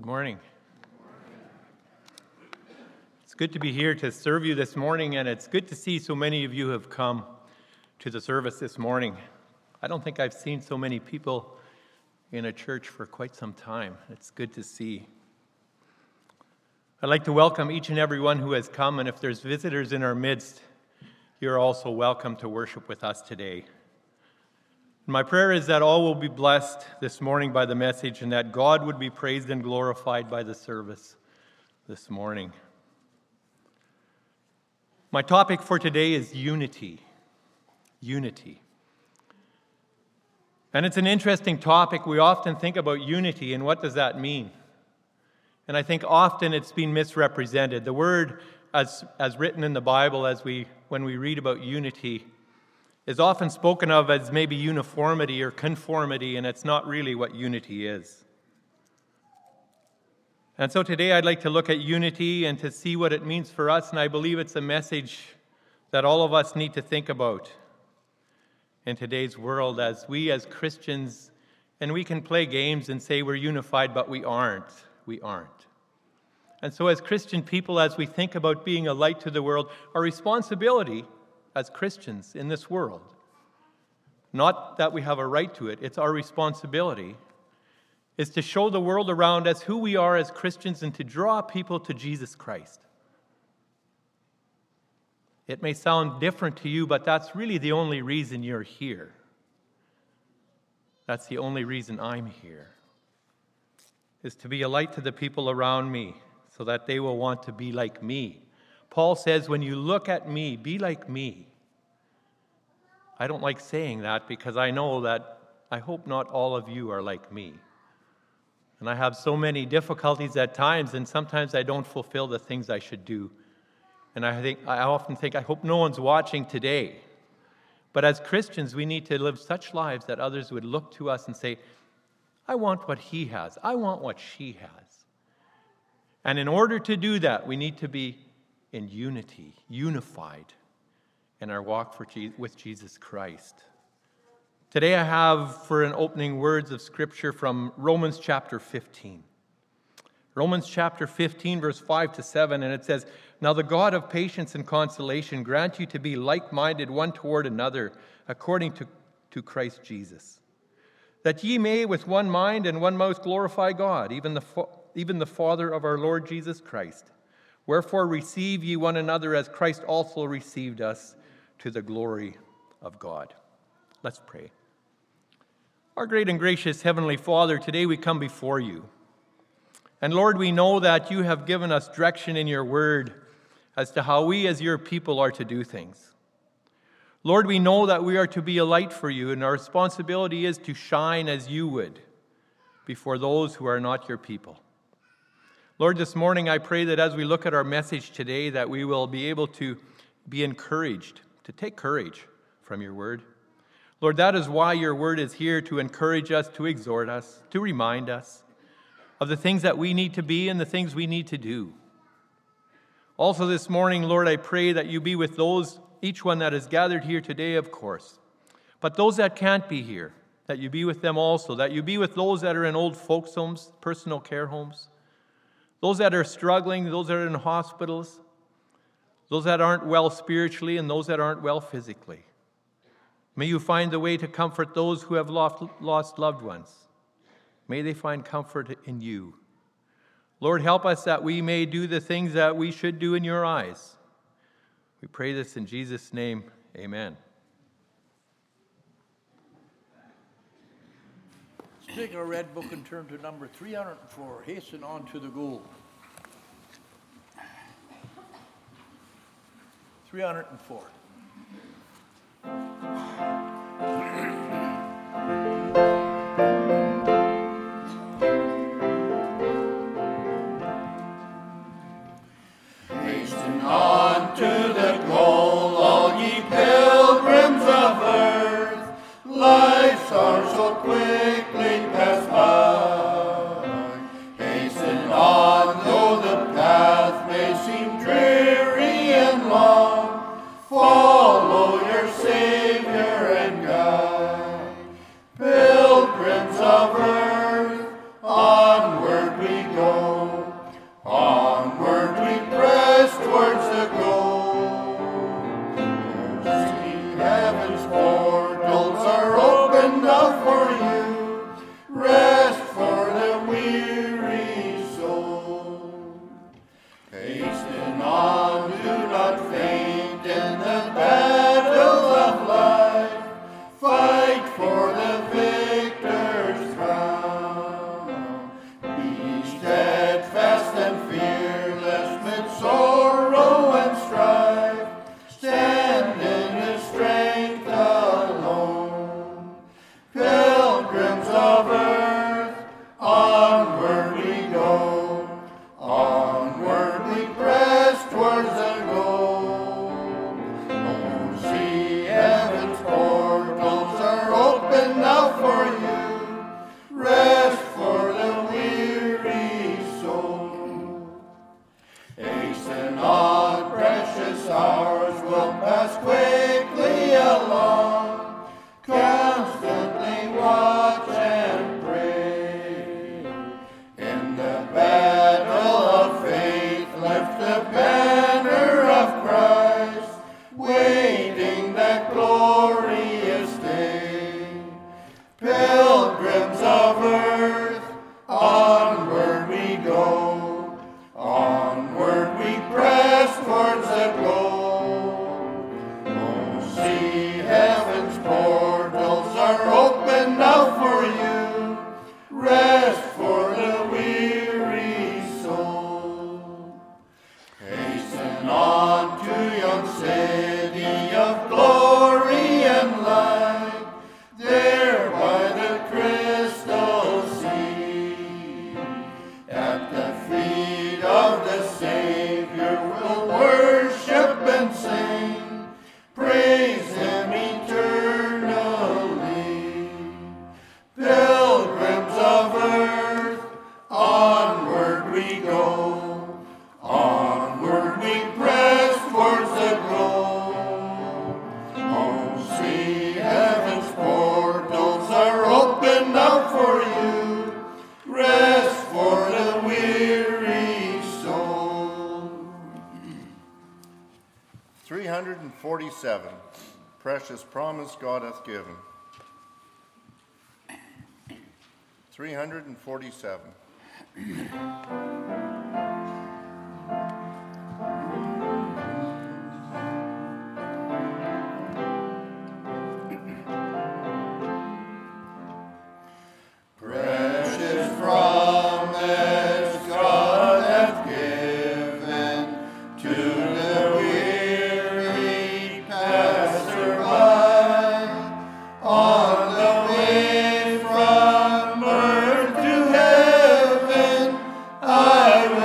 morning. It's good to be here to serve you this morning, and it's good to see so many of you have come to the service this morning. I don't think I've seen so many people in a church for quite some time. It's good to see. I'd like to welcome each and every one who has come, and if there's visitors in our midst, you're also welcome to worship with us today. My prayer is that all will be blessed this morning by the message and that God would be praised and glorified by the service this morning. My topic for today is unity. Unity. And it's an interesting topic. We often think about unity and what does that mean? And I think often it's been misrepresented. The word as written in the Bible when we read about unity is often spoken of as maybe uniformity or conformity, and it's not really what unity is. And so today I'd like to look at unity and to see what it means for us, and I believe it's a message that all of us need to think about in today's world as we as Christians, and we can play games and say we're unified, but we aren't. We aren't. And so as Christian people, as we think about being a light to the world, our responsibility as Christians in this world, not that we have a right to it, it's our responsibility, is to show the world around us who we are as Christians and to draw people to Jesus Christ. It may sound different to you, but that's really the only reason you're here. That's the only reason I'm here, is to be a light to the people around me so that they will want to be like me. Paul says, when you look at me, be like me. I don't like saying that because I know that I hope not all of you are like me. And I have so many difficulties at times, and sometimes I don't fulfill the things I should do. And I often think, I hope no one's watching today. But as Christians, we need to live such lives that others would look to us and say, I want what he has. I want what she has. And in order to do that, we need to be in unity, unified in our walk with Jesus Christ. Today I have for an opening words of Scripture from Romans chapter 15. Romans chapter 15, verse 5 to 7, and it says, Now the God of patience and consolation grant you to be like-minded one toward another, according to Christ Jesus, that ye may with one mind and one mouth glorify God, even the Father of our Lord Jesus Christ. Wherefore receive ye one another as Christ also received us to the glory of God. Let's pray. Our great and gracious Heavenly Father, today we come before you. And Lord, we know that you have given us direction in your word as to how we as your people are to do things. Lord, we know that we are to be a light for you, and our responsibility is to shine as you would before those who are not your people. Lord, this morning I pray that as we look at our message today, that we will be able to be encouraged, to take courage from your word. Lord, that is why your word is here, to encourage us, to exhort us, to remind us of the things that we need to be and the things we need to do. Also this morning, Lord, I pray that you be with those, each one that is gathered here today, of course, but those that can't be here, that you be with them also, that you be with those that are in old folks' homes, personal care homes, those that are struggling, those that are in hospitals, those that aren't well spiritually, and those that aren't well physically. May you find the way to comfort those who have lost loved ones. May they find comfort in you. Lord, help us that we may do the things that we should do in your eyes. We pray this in Jesus' name. Amen. Let's take our red book and turn to number 304. Hasten on to the goal. 304. Hasten on to the goal, all ye pilgrims of earth. Life's hours so quickly pass by. Hasten on, though the path may seem dreary and long. Follow your Savior and guide. Pilgrims of earth, onward we go. Hasten on, do not faint in the battle of life. Fight for the victor's crown. Be steadfast and fearless mid sorrow and strife. Stand in his strength alone. Pilgrims of earth, onward we go. Onward we press towards the goal. Oh, see heaven's portals are open now for you. Rest for the weary soul. Hasten on, precious hours will pass quickly along. Constantly watch and pray. In the battle of faith, lift the banner of Christ, waiting that glorious day. Pilgrims of earth, onward we go. Onward we press towards the goal. Oh, see heaven's portals are open now for you. Rest for the weary soul. Hasten on to yon city of glory and light, there by the crystal sea. At the feet of the Savior we'll worship and sing, praise him eternally. Pilgrims of earth, onward we go. Onward we press towards the goal. Oh, see heaven's portals are open now for you. Rest for the weary soul. 347. Precious promise God hath given. 347. Precious promise God hath given to the weary passer-by. On the way from earth to heaven, I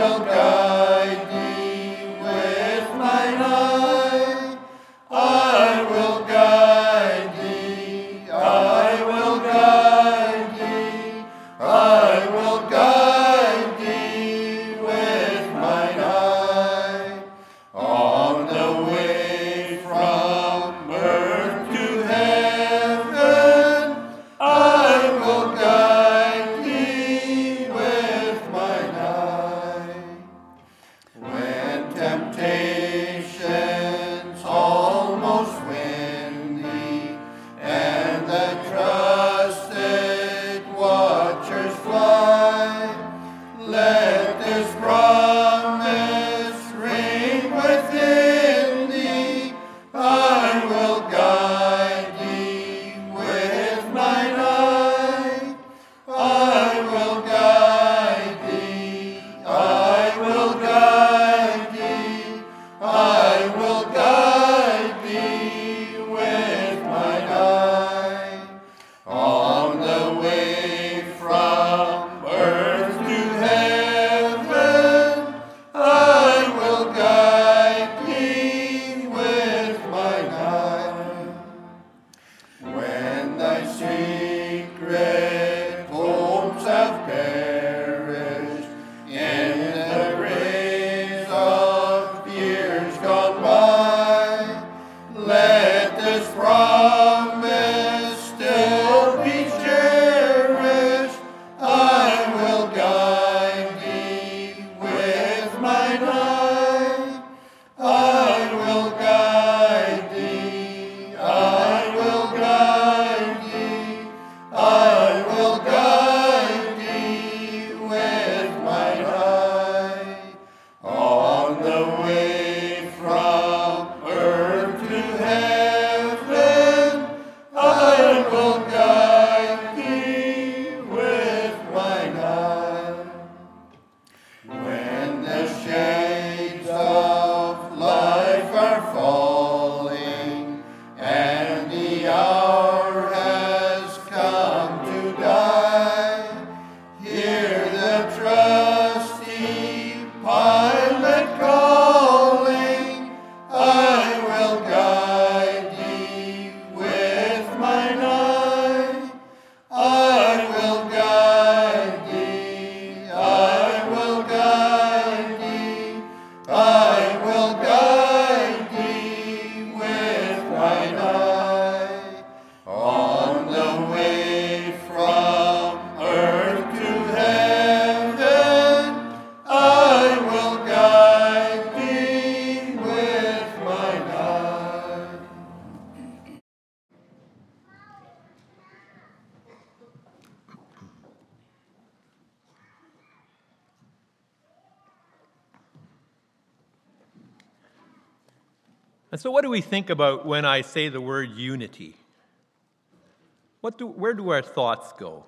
And so what do we think about when I say the word unity? Where do our thoughts go?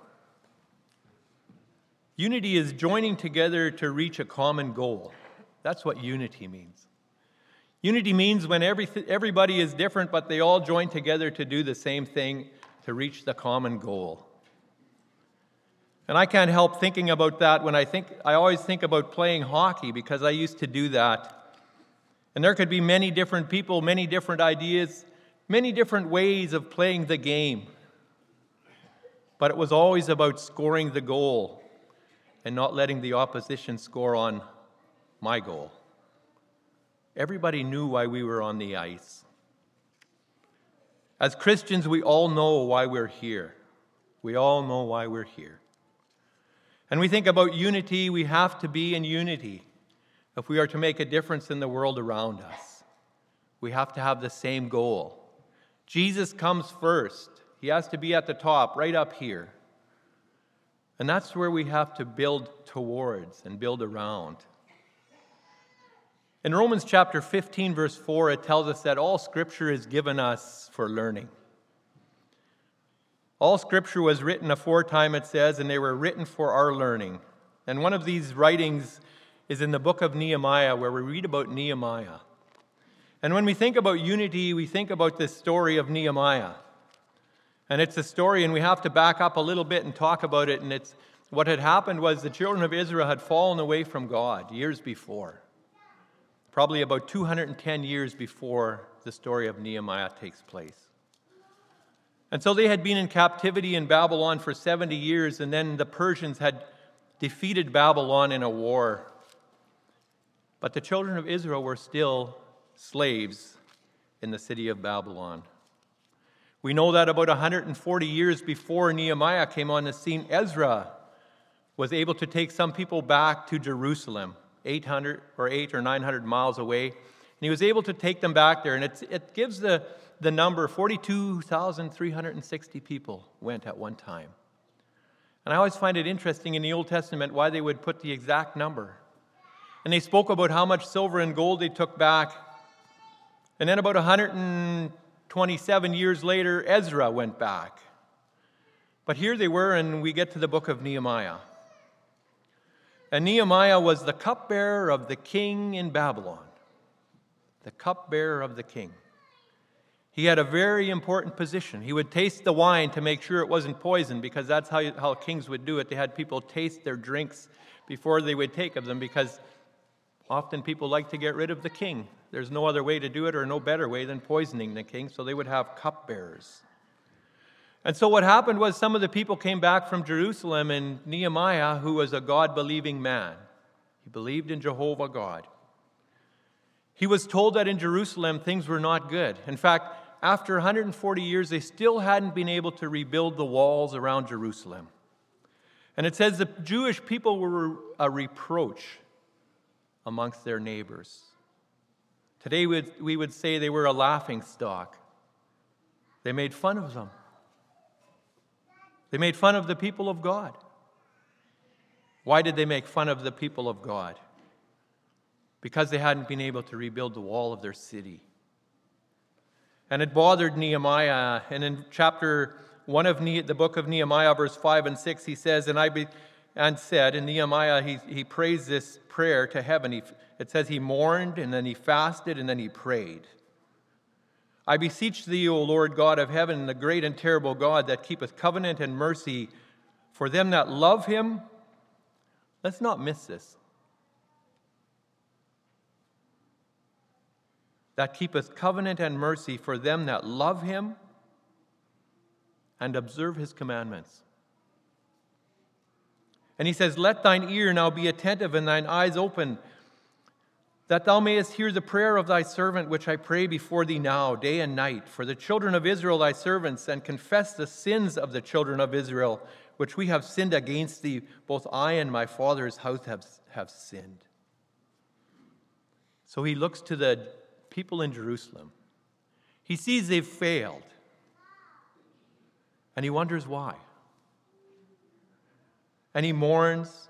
Unity is joining together to reach a common goal. That's what unity means. Unity means when everybody is different, but they all join together to do the same thing to reach the common goal. And I can't help thinking about that when I always think about playing hockey, because I used to do that. And there could be many different people, many different ideas, many different ways of playing the game. But it was always about scoring the goal and not letting the opposition score on my goal. Everybody knew why we were on the ice. As Christians, we all know why we're here. We all know why we're here. And we think about unity. We have to be in unity if we are to make a difference in the world around us. We have to have the same goal. Jesus comes first. He has to be at the top, right up here. And that's where we have to build towards and build around. In Romans chapter 15, verse 4, it tells us that all Scripture is given us for learning. All Scripture was written aforetime, it says, and they were written for our learning. And one of these writings is in the book of Nehemiah, where we read about Nehemiah. And when we think about unity, we think about this story of Nehemiah. And it's a story, and we have to back up a little bit and talk about it. And it's what had happened was the children of Israel had fallen away from God years before. Probably about 210 years before the story of Nehemiah takes place. And so they had been in captivity in Babylon for 70 years, and then the Persians had defeated Babylon in a war. But the children of Israel were still slaves in the city of Babylon. We know that about 140 years before Nehemiah came on the scene, Ezra was able to take some people back to Jerusalem, 8 or 900 miles away. And he was able to take them back there. And it gives the number 42,360 people went at one time. And I always find it interesting in the Old Testament why they would put the exact number. And they spoke about how much silver and gold they took back. And then about 127 years later, Ezra went back. But here they were, and we get to the book of Nehemiah. And Nehemiah was the cupbearer of the king in Babylon. The cupbearer of the king. He had a very important position. He would taste the wine to make sure it wasn't poison, because that's how kings would do it. They had people taste their drinks before they would take of them, because often people like to get rid of the king. There's no other way to do it, or no better way than poisoning the king, so they would have cupbearers. And so what happened was some of the people came back from Jerusalem, and Nehemiah, who was a God-believing man, he believed in Jehovah God. He was told that in Jerusalem things were not good. In fact, after 140 years, they still hadn't been able to rebuild the walls around Jerusalem. And it says the Jewish people were a reproach amongst their neighbors. Today we would say they were a laughingstock. They made fun of them. They made fun of the people of God. Why did they make fun of the people of God? Because they hadn't been able to rebuild the wall of their city. And it bothered Nehemiah. And in chapter 1 of the book of Nehemiah, verse 5 and 6, he says, and Nehemiah, he prays this prayer to heaven. It says he mourned, and then he fasted, and then he prayed. I beseech thee, O Lord God of heaven, the great and terrible God that keepeth covenant and mercy for them that love him. Let's not miss this. That keepeth covenant and mercy for them that love him and observe his commandments. And he says, let thine ear now be attentive and thine eyes open, that thou mayest hear the prayer of thy servant, which I pray before thee now, day and night, for the children of Israel thy servants, and confess the sins of the children of Israel, which we have sinned against thee. Both I and my father's house have sinned. So he looks to the people in Jerusalem. He sees they've failed. And he wonders why. And he mourns.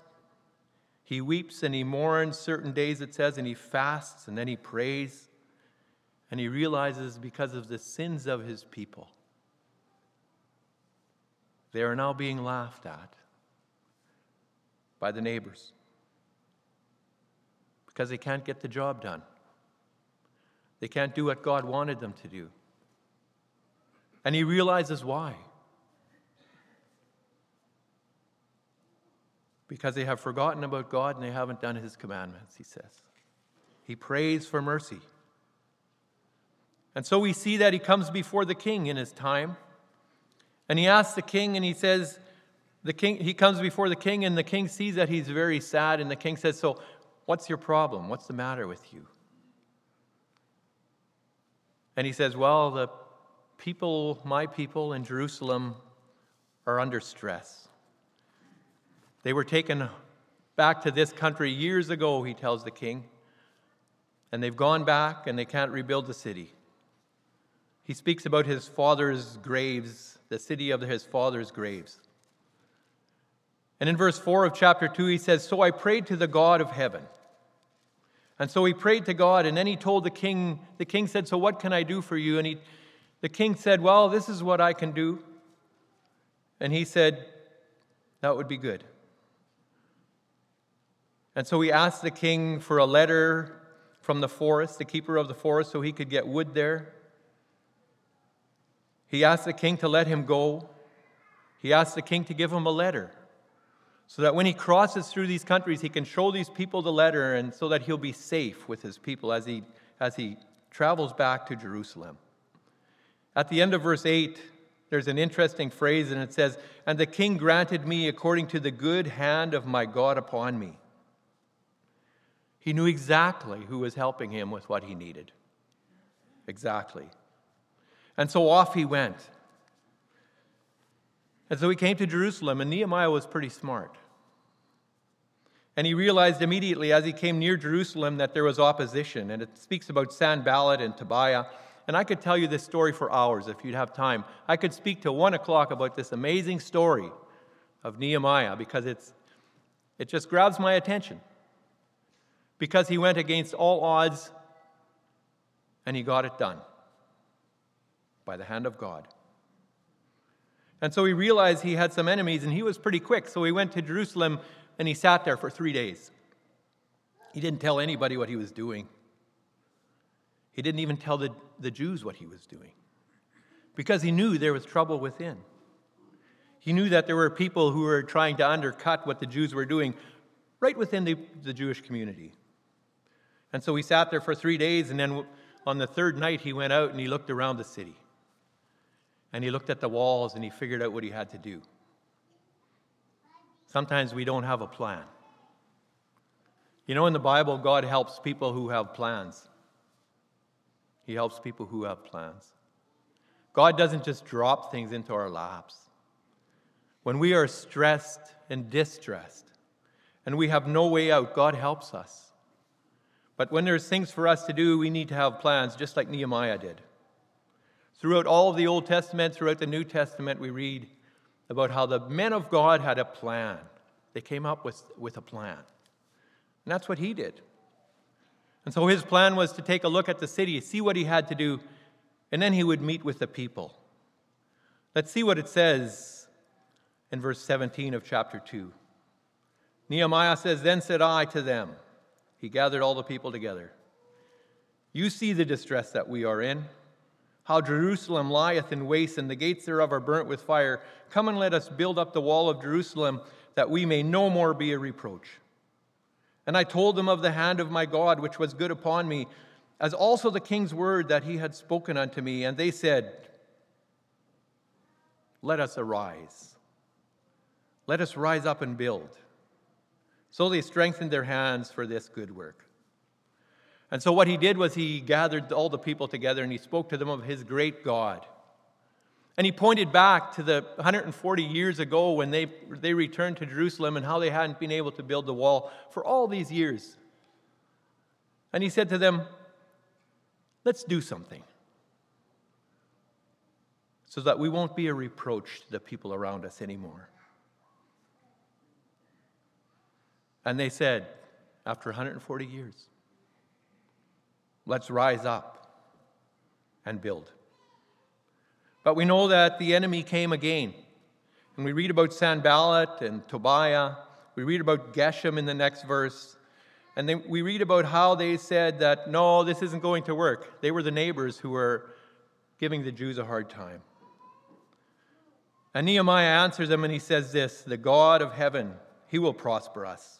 He weeps and he mourns certain days, it says, and he fasts and then he prays. And he realizes because of the sins of his people, they are now being laughed at by the neighbors because they can't get the job done. They can't do what God wanted them to do. And he realizes why. Because they have forgotten about God and they haven't done his commandments, he says. He prays for mercy. And so we see that he comes before the king in his time. And he asks the king, and he says, he comes before the king, and the king sees that he's very sad. And the king says, so what's your problem? What's the matter with you? And he says, well, the people, my people in Jerusalem, are under stress. They were taken back to this country years ago, he tells the king. And they've gone back and they can't rebuild the city. He speaks about his father's graves, the city of his father's graves. And in verse 4 of chapter 2, he says, so I prayed to the God of heaven. And so he prayed to God, and then he told the king said, so what can I do for you? And the king said, well, this is what I can do. And he said, that would be good. And so he asked the king for a letter from the forest, the keeper of the forest, so he could get wood there. He asked the king to let him go. He asked the king to give him a letter so that when he crosses through these countries, he can show these people the letter, and so that he'll be safe with his people as he travels back to Jerusalem. At the end of verse 8, there's an interesting phrase, and it says, and the king granted me according to the good hand of my God upon me. He knew exactly who was helping him with what he needed. Exactly. And so off he went. And so he came to Jerusalem, and Nehemiah was pretty smart. And he realized immediately as he came near Jerusalem that there was opposition. And it speaks about Sanballat and Tobiah. And I could tell you this story for hours if you'd have time. I could speak till 1 o'clock about this amazing story of Nehemiah because it just grabs my attention. Because he went against all odds and he got it done by the hand of God. And so he realized he had some enemies, and he was pretty quick. So he went to Jerusalem and he sat there for 3 days. He didn't tell anybody what he was doing. He didn't even tell the Jews what he was doing because he knew there was trouble within. He knew that there were people who were trying to undercut what the Jews were doing right within the Jewish community. And so he sat there for 3 days, and then on the third night he went out and he looked around the city. And he looked at the walls and he figured out what he had to do. Sometimes we don't have a plan. You know, in the Bible, God helps people who have plans. He helps people who have plans. God doesn't just drop things into our laps. When we are stressed and distressed and we have no way out, God helps us. But when there's things for us to do, we need to have plans, just like Nehemiah did. Throughout all of the Old Testament, throughout the New Testament, we read about how the men of God had a plan. They came up with a plan. And that's what he did. And so his plan was to take a look at the city, see what he had to do, and then he would meet with the people. Let's see what it says in verse 17 of chapter 2. Nehemiah says, then said I to them, he gathered all the people together, you see the distress that we are in, how Jerusalem lieth in waste, and the gates thereof are burnt with fire. Come and let us build up the wall of Jerusalem, that we may no more be a reproach. And I told them of the hand of my God, which was good upon me, as also the king's word that he had spoken unto me. And they said, let us arise. Let us rise up and build. So they strengthened their hands for this good work. And so what he did was he gathered all the people together and he spoke to them of his great God. And he pointed back to the 140 years ago when they returned to Jerusalem and how they hadn't been able to build the wall for all these years. And he said to them, let's do something so that we won't be a reproach to the people around us anymore. And they said, after 140 years, let's rise up and build. But we know that the enemy came again. And we read about Sanballat and Tobiah. We read about Geshem in the next verse. And then we read about how they said that, no, this isn't going to work. They were the neighbors who were giving the Jews a hard time. And Nehemiah answers them and he says this, the God of heaven, he will prosper us.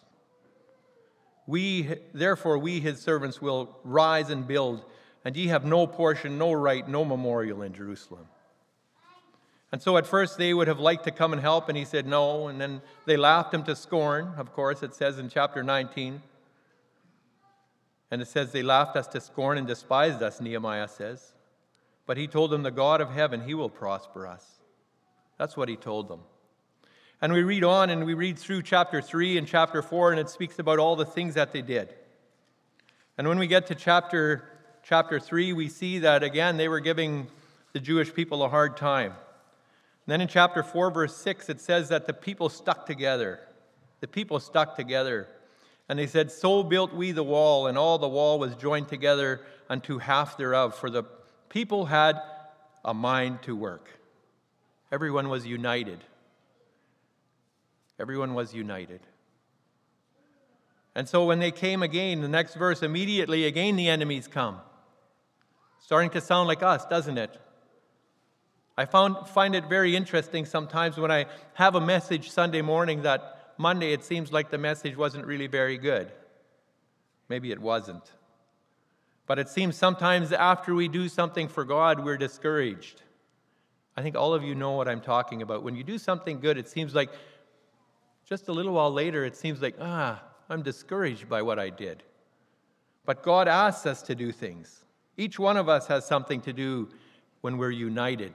Therefore, we, his servants, will rise and build, and ye have no portion, no right, no memorial in Jerusalem. And so at first they would have liked to come and help, and he said no, and then they laughed him to scorn, of course, it says in chapter 19. And it says they laughed us to scorn and despised us, Nehemiah says. But he told them, the God of heaven, he will prosper us. That's what he told them. And we read on and we read through chapter 3 and chapter 4, and it speaks about all the things that they did. And when we get to chapter 3, we see that, again, they were giving the Jewish people a hard time. And then in chapter 4, verse 6, it says that the people stuck together. The people stuck together. And they said, so built we the wall, and all the wall was joined together unto half thereof. For the people had a mind to work. Everyone was united. Everyone was united. And so when they came again, the next verse, immediately again the enemies come. Starting to sound like us, doesn't it? I find it very interesting sometimes when I have a message Sunday morning that Monday it seems like the message wasn't really very good. Maybe it wasn't. But it seems sometimes after we do something for God, we're discouraged. I think all of you know what I'm talking about. When you do something good, it seems like just a little while later, it seems like, I'm discouraged by what I did. But God asks us to do things. Each one of us has something to do when we're united.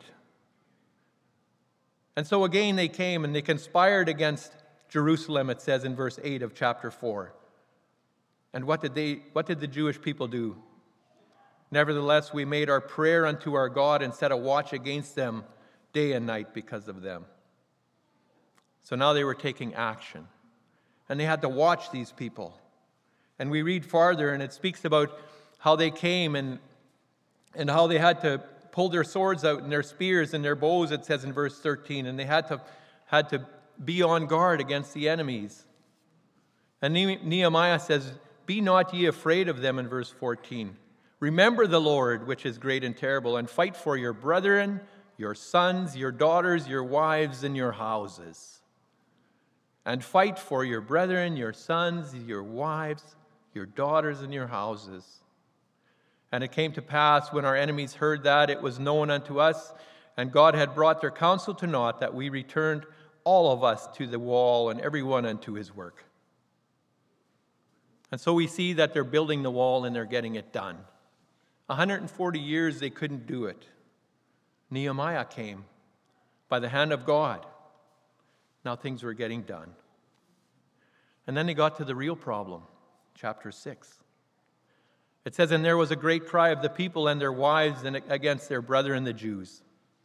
And so again they came and they conspired against Jerusalem, it says in verse 8 of chapter 4. And what did the Jewish people do? Nevertheless, we made our prayer unto our God and set a watch against them day and night because of them. So now they were taking action. And they had to watch these people. And we read farther, and it speaks about how they came and how they had to pull their swords out and their spears and their bows, it says in verse 13. And they had to be on guard against the enemies. And Nehemiah says, be not ye afraid of them in verse 14. Remember the Lord, which is great and terrible, and fight for your brethren, your sons, your daughters, your wives, and your houses. And fight for your brethren, your sons, your wives, your daughters, and your houses. And it came to pass, when our enemies heard that, it was known unto us, and God had brought their counsel to naught, that we returned all of us to the wall, and every one unto his work. And so we see that they're building the wall and they're getting it done. 140 years they couldn't do it. Nehemiah came by the hand of God. Now things were getting done. And then they got to the real problem, chapter 6. It says, and there was a great cry of the people and their wives against their brethren the Jews.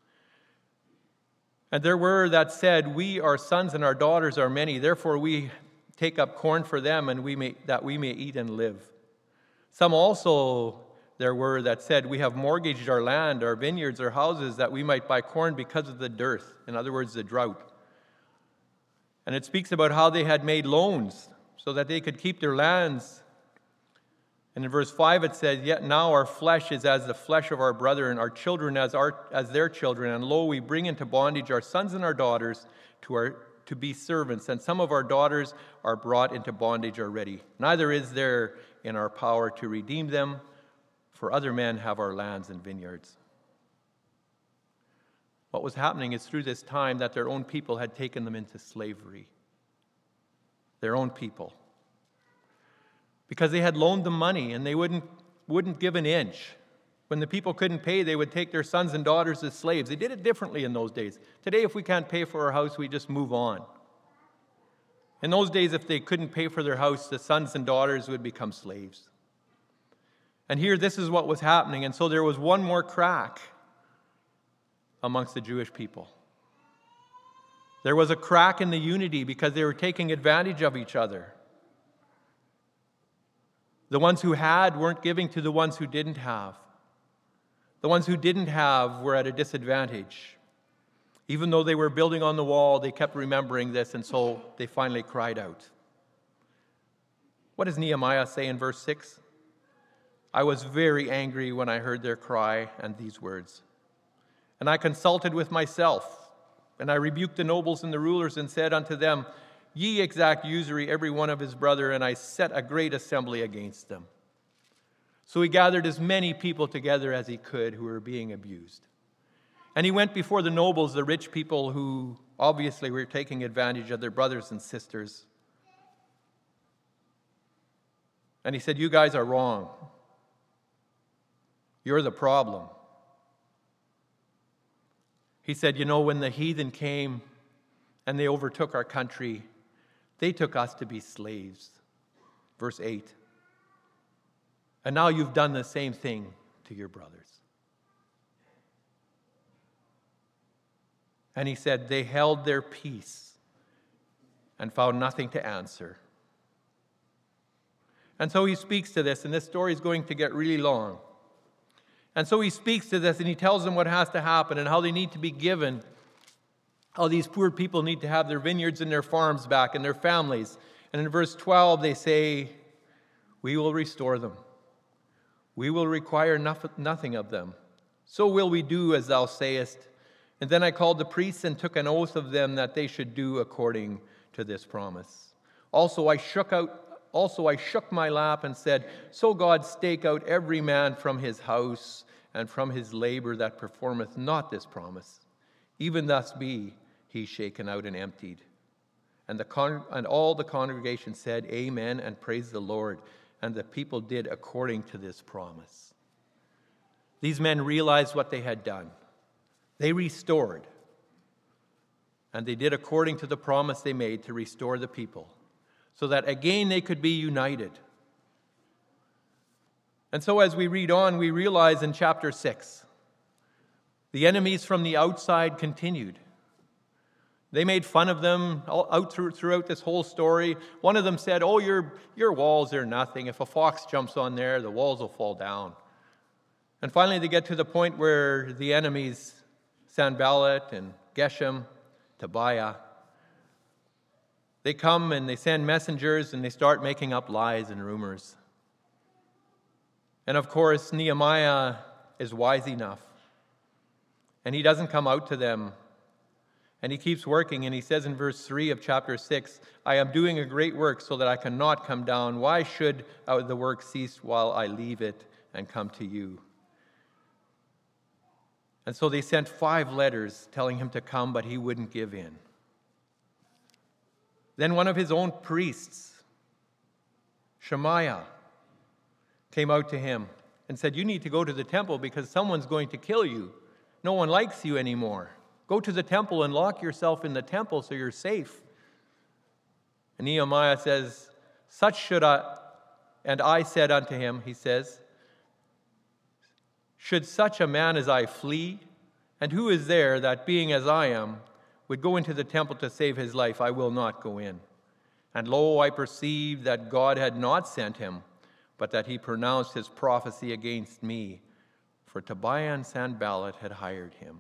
And there were that said, we, our sons and our daughters are many, therefore we take up corn for them, and that we may eat and live. Some also there were that said, we have mortgaged our land, our vineyards, our houses, that we might buy corn because of the dearth. In other words, the drought. And it speaks about how they had made loans so that they could keep their lands. And in verse 5 it says, yet now our flesh is as the flesh of our brethren, our children as their children. And lo, we bring into bondage our sons and our daughters to be servants. And some of our daughters are brought into bondage already. Neither is there in our power to redeem them, for other men have our lands and vineyards. What was happening is through this time that their own people had taken them into slavery. Their own people. Because they had loaned them money and they wouldn't give an inch. When the people couldn't pay, they would take their sons and daughters as slaves. They did it differently in those days. Today, if we can't pay for our house, we just move on. In those days, if they couldn't pay for their house, the sons and daughters would become slaves. And here, this is what was happening. And so there was one more crack amongst the Jewish people. There was a crack in the unity because they were taking advantage of each other. The ones who had weren't giving to the ones who didn't have. The ones who didn't have were at a disadvantage. Even though they were building on the wall, they kept remembering this, and so they finally cried out. What does Nehemiah say in verse 6? I was very angry when I heard their cry and these words. And I consulted with myself, and I rebuked the nobles and the rulers and said unto them, Ye exact usury every one of his brother, and I set a great assembly against them. So he gathered as many people together as he could who were being abused. And he went before the nobles, the rich people who obviously were taking advantage of their brothers and sisters. And he said, You guys are wrong. You're the problem. He said, when the heathen came and they overtook our country, they took us to be slaves. Verse 8. And now you've done the same thing to your brothers. And he said, they held their peace and found nothing to answer. And so he speaks to this, and this story is going to get really long. And so he speaks to this, and he tells them what has to happen and how they need to be given, how these poor people need to have their vineyards and their farms back and their families. And in verse 12, they say, we will restore them. We will require nothing of them. So will we do as thou sayest. And then I called the priests and took an oath of them that they should do according to this promise. Also I shook my lap and said, So God stake out every man from his house and from his labor that performeth not this promise. Even thus be he shaken out and emptied. And all the congregation said, Amen, and praise the Lord. And the people did according to this promise. These men realized what they had done. They restored. And they did according to the promise they made to restore the people, so that again they could be united. And so as we read on, we realize in chapter 6, the enemies from the outside continued. They made fun of them throughout this whole story. One of them said, your walls are nothing. If a fox jumps on there, the walls will fall down. And finally they get to the point where the enemies, Sanballat and Geshem, Tobiah, they come and they send messengers and they start making up lies and rumors. And of course, Nehemiah is wise enough. And he doesn't come out to them. And he keeps working. And he says in verse 3 of chapter 6, I am doing a great work so that I cannot come down. Why should the work cease while I leave it and come to you? And so they sent 5 letters telling him to come, but he wouldn't give in. Then one of his own priests, Shemaiah, came out to him and said, You need to go to the temple because someone's going to kill you. No one likes you anymore. Go to the temple and lock yourself in the temple so you're safe. And Nehemiah says, Such should I, and I said unto him, he says, Should such a man as I flee? And who is there that, being as I am, would go into the temple to save his life? I will not go in. And lo, I perceived that God had not sent him, but that he pronounced his prophecy against me, for Tobiah and Sanballat had hired him.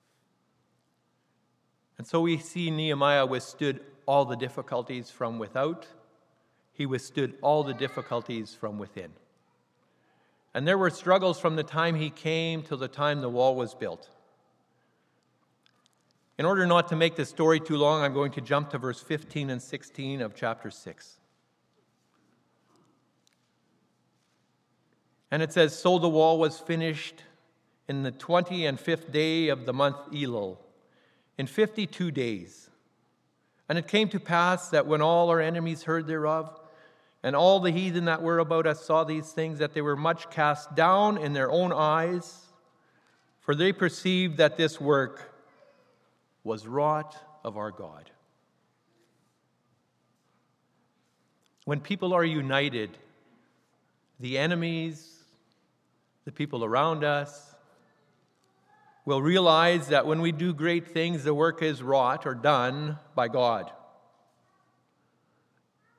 And so we see Nehemiah withstood all the difficulties from without. He withstood all the difficulties from within. And there were struggles from the time he came till the time the wall was built. In order not to make the story too long, I'm going to jump to verse 15 and 16 of chapter 6. And it says, So the wall was finished in the 25th day of the month Elul, in 52 days. And it came to pass that when all our enemies heard thereof, and all the heathen that were about us saw these things, that they were much cast down in their own eyes, for they perceived that this work was wrought of our God. When people are united, the enemies, the people around us, will realize that when we do great things, the work is wrought or done by God.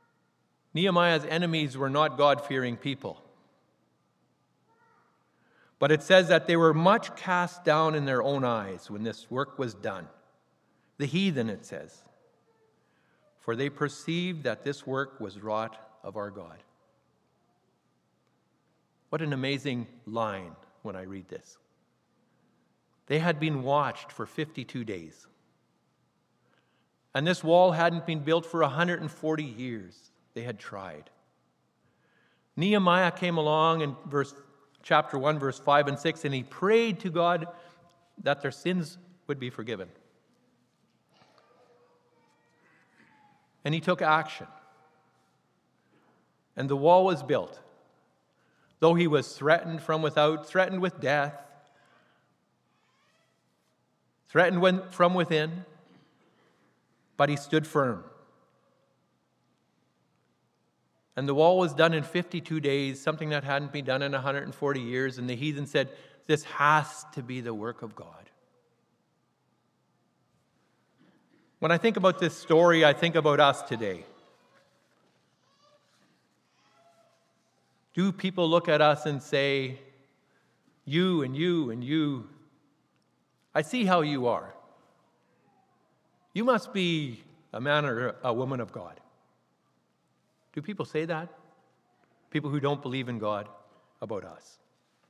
Nehemiah's enemies were not God-fearing people. But it says that they were much cast down in their own eyes when this work was done. The heathen, it says. For they perceived that this work was wrought of our God. What an amazing line when I read this. They had been watched for 52 days. And this wall hadn't been built for 140 years. They had tried. Nehemiah came along in chapter 1, verse 5 and 6, and he prayed to God that their sins would be forgiven. And he took action. And the wall was built. Though he was threatened from without, threatened with death, threatened from within, but he stood firm. And the wall was done in 52 days, something that hadn't been done in 140 years, and the heathen said, this has to be the work of God. When I think about this story, I think about us today. Do people look at us and say, you and you and you, I see how you are. You must be a man or a woman of God. Do people say that? People who don't believe in God about us.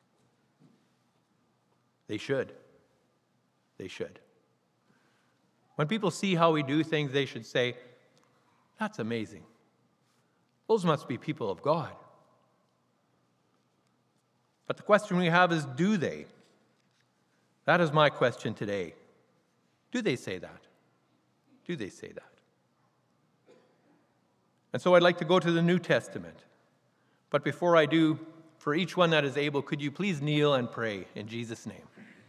They should. They should. When people see how we do things, they should say, that's amazing. Those must be people of God. But the question we have is, do they? That is my question today. Do they say that? Do they say that? And so I'd like to go to the New Testament. But before I do, for each one that is able, could you please kneel and pray in Jesus' name?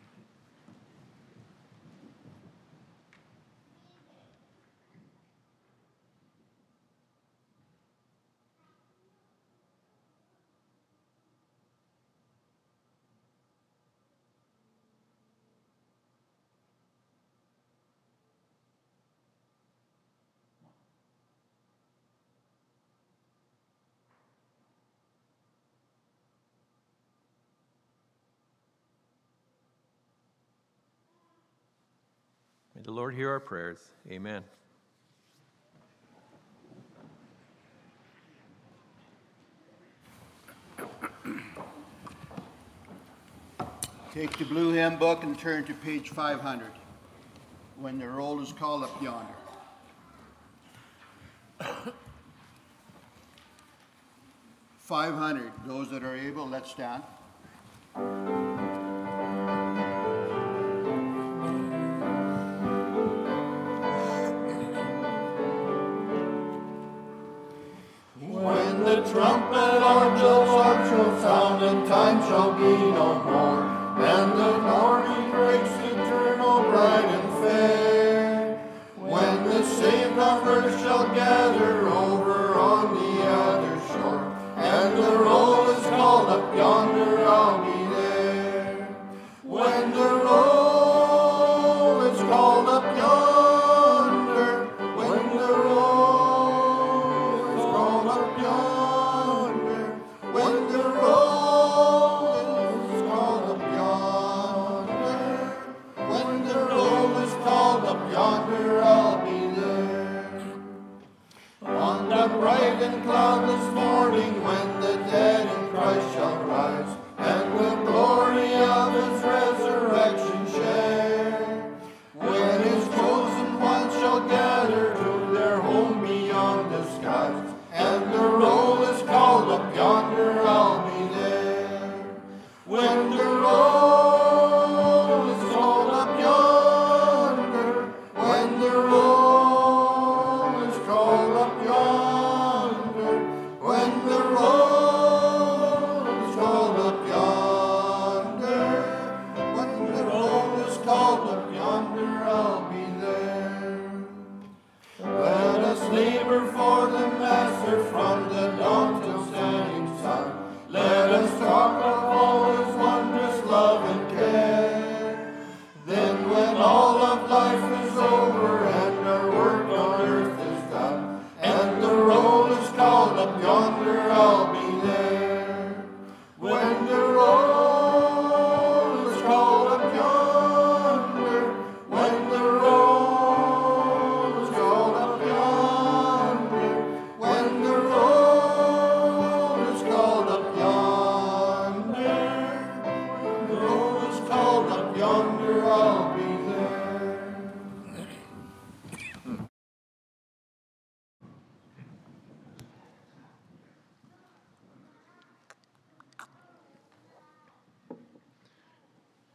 May the Lord hear our prayers. Amen. Take the blue hymn book and turn to page 500. When the roll is called up yonder. 500. Those that are able, let's stand. When the trumpet archangel shall sound and time shall be no more, and the morning breaks eternal, bright and fair, when the saved on earth shall gather over on the other shore, and the roll is called up yonder, I'll be there. When the roll is called up yonder, when the roll is called up yonder, when the roll is called up yonder, when the roll is called up yonder, I'll be there. On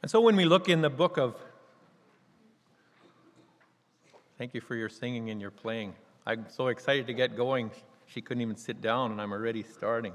And so when we look in the book of... Thank you for your singing and your playing. I'm so excited to get going. She couldn't even sit down, and I'm already starting.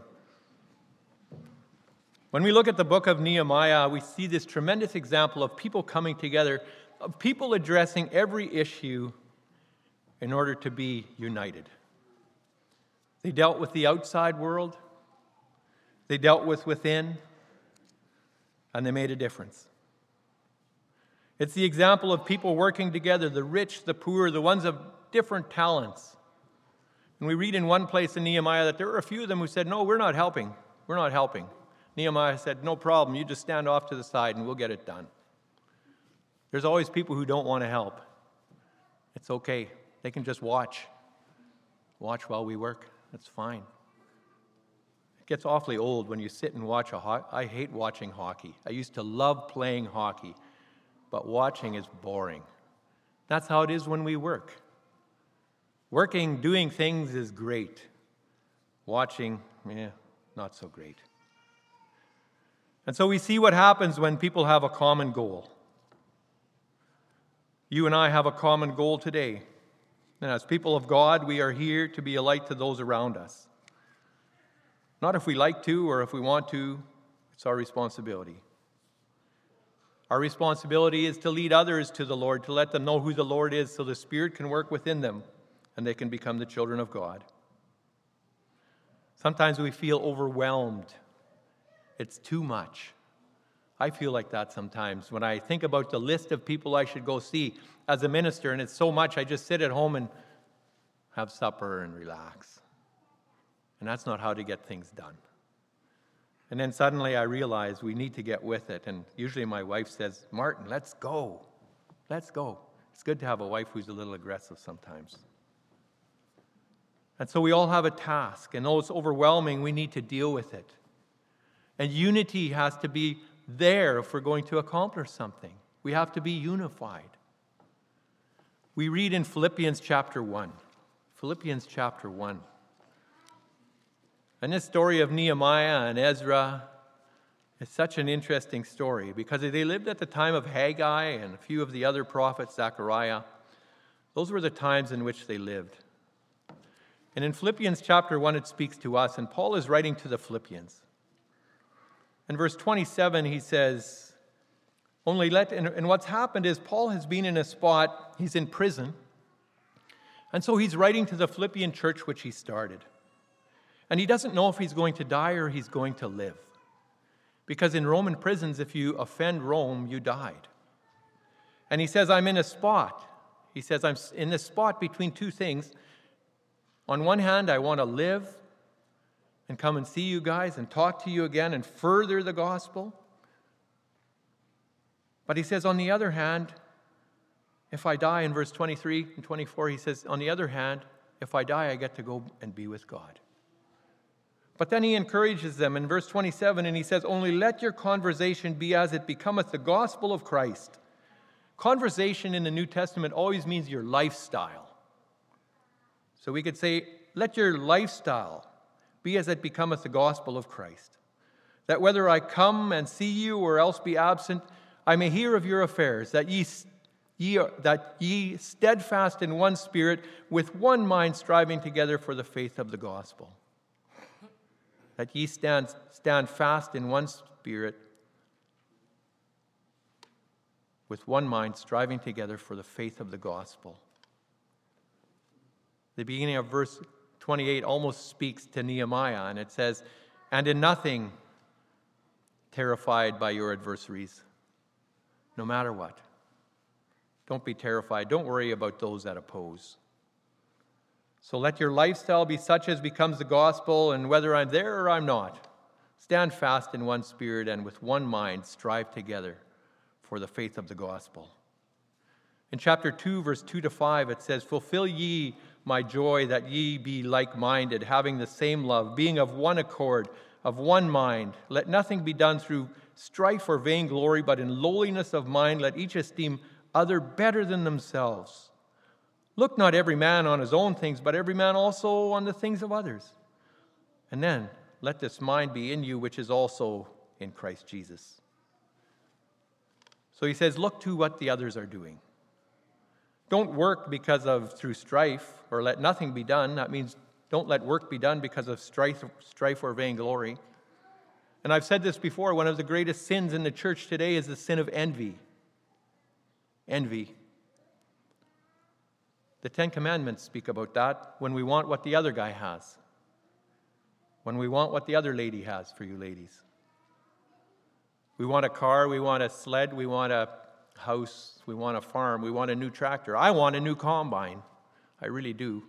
When we look at the book of Nehemiah, we see this tremendous example of people coming together, of people addressing every issue in order to be united. They dealt with the outside world, they dealt with within, and they made a difference. It's the example of people working together, the rich, the poor, the ones of different talents. And we read in one place in Nehemiah that there were a few of them who said, "No, we're not helping. We're not helping." Nehemiah said, "No problem. You just stand off to the side and we'll get it done." There's always people who don't want to help. It's okay. They can just watch. Watch while we work. That's fine. It gets awfully old when you sit and watch I hate watching hockey. I used to love playing hockey, but watching is boring. That's how it is when we work. Working, doing things is great. Watching, not so great. And so we see what happens when people have a common goal. You and I have a common goal today. And as people of God, we are here to be a light to those around us. Not if we like to or if we want to, it's our responsibility. Our responsibility is to lead others to the Lord, to let them know who the Lord is so the Spirit can work within them and they can become the children of God. Sometimes we feel overwhelmed. It's too much. I feel like that sometimes when I think about the list of people I should go see as a minister, and it's so much, I just sit at home and have supper and relax. And that's not how to get things done. And then suddenly I realize we need to get with it. And usually my wife says, "Martin, let's go. Let's go." It's good to have a wife who's a little aggressive sometimes. And so we all have a task. And though it's overwhelming, we need to deal with it. And unity has to be there if we're going to accomplish something. We have to be unified. We read in Philippians chapter 1. Philippians chapter 1. And this story of Nehemiah and Ezra is such an interesting story because they lived at the time of Haggai and a few of the other prophets, Zechariah. Those were the times in which they lived. And in Philippians chapter 1, it speaks to us, and Paul is writing to the Philippians. In verse 27, he says, and what's happened is Paul has been in a spot, he's in prison, and so he's writing to the Philippian church which he started. And he doesn't know if he's going to die or he's going to live. Because in Roman prisons, if you offend Rome, you died. And he says, I'm in a spot. He says, I'm in this spot between two things. On one hand, I want to live and come and see you guys and talk to you again and further the gospel. But he says, on the other hand, if I die, in verse 23 and 24, he says, on the other hand, if I die, I get to go and be with God. But then he encourages them in verse 27, and he says, only let your conversation be as it becometh the gospel of Christ. Conversation in the New Testament always means your lifestyle. So we could say, let your lifestyle be as it becometh the gospel of Christ. That whether I come and see you or else be absent, I may hear of your affairs, that ye steadfast in one spirit, with one mind striving together for the faith of the gospel. That ye stand fast in one spirit, with one mind striving together for the faith of the gospel. The beginning of verse 28 almost speaks to Nehemiah, and it says, and in nothing terrified by your adversaries, no matter what. Don't be terrified. Don't worry about those that oppose. So let your lifestyle be such as becomes the gospel, and whether I'm there or I'm not, stand fast in one spirit and with one mind strive together for the faith of the gospel. In chapter 2, verse 2-5, it says, fulfill ye my joy, that ye be like-minded, having the same love, being of one accord, of one mind. Let nothing be done through strife or vainglory, but in lowliness of mind let each esteem other better than themselves. Look not every man on his own things, but every man also on the things of others. And then let this mind be in you, which is also in Christ Jesus. So he says, look to what the others are doing. Don't work through strife, or let nothing be done. That means don't let work be done because of strife or vainglory. And I've said this before, one of the greatest sins in the church today is the sin of envy. Envy. The Ten Commandments speak about that when we want what the other guy has. When we want what the other lady has, for you ladies. We want a car, we want a sled, we want a house, we want a farm, we want a new tractor. I want a new combine. I really do.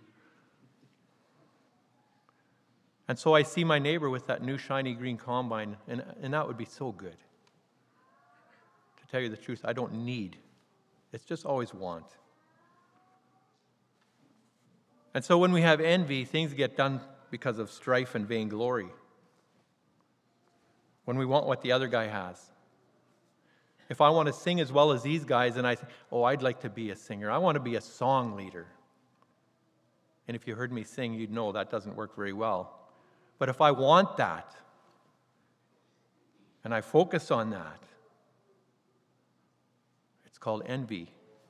And so I see my neighbor with that new shiny green combine, and that would be so good. To tell you the truth, I don't need. It's just always want. And so when we have envy, things get done because of strife and vainglory. When we want what the other guy has. If I want to sing as well as these guys, and I think, I'd like to be a singer. I want to be a song leader. And if you heard me sing, you'd know that doesn't work very well. But if I want that, and I focus on that, it's called envy.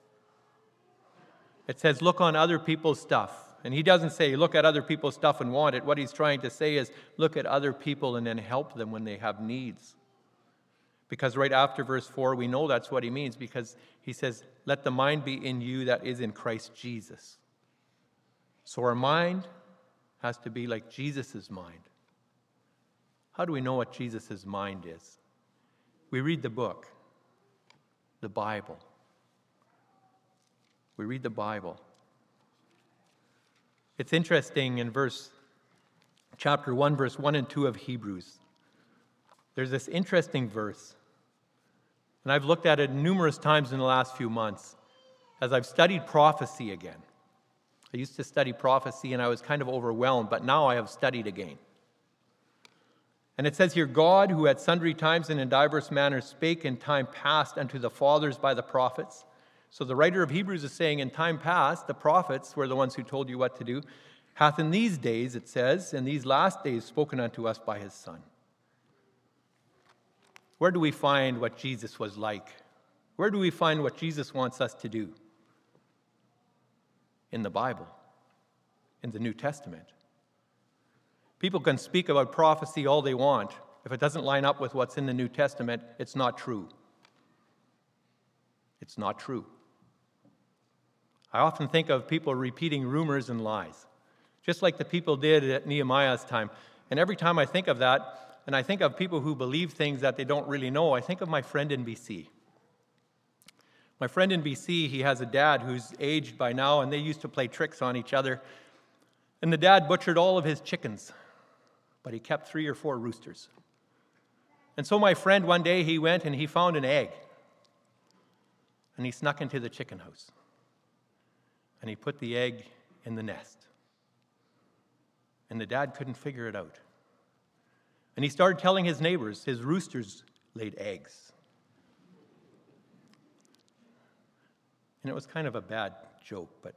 It says, look on other people's stuff. And he doesn't say, look at other people's stuff and want it. What he's trying to say is, look at other people and then help them when they have needs. Because right after verse 4, we know that's what he means, because he says, let the mind be in you that is in Christ Jesus. So our mind has to be like Jesus' mind. How do we know what Jesus' mind is? We read the book, the Bible. We read the Bible. It's interesting in chapter 1, verse 1 and 2 of Hebrews. There's this interesting verse. And I've looked at it numerous times in the last few months as I've studied prophecy again. I used to study prophecy and I was kind of overwhelmed, but now I have studied again. And it says here, God, who at sundry times and in diverse manners spake in time past unto the fathers by the prophets. So the writer of Hebrews is saying, in time past, the prophets were the ones who told you what to do, hath in these days, it says, in these last days spoken unto us by his Son. Where do we find what Jesus was like? Where do we find what Jesus wants us to do? In the Bible, in the New Testament. People can speak about prophecy all they want. If it doesn't line up with what's in the New Testament, it's not true. It's not true. I often think of people repeating rumors and lies, just like the people did at Nehemiah's time. And every time I think of that, and I think of people who believe things that they don't really know, I think of my friend in BC. My friend in BC, he has a dad who's aged by now, and they used to play tricks on each other. And the dad butchered all of his chickens, but he kept 3 or 4 roosters. And so my friend, one day, he went and he found an egg. And he snuck into the chicken house. And he put the egg in the nest. And the dad couldn't figure it out. And he started telling his neighbors his roosters laid eggs. And it was kind of a bad joke, but...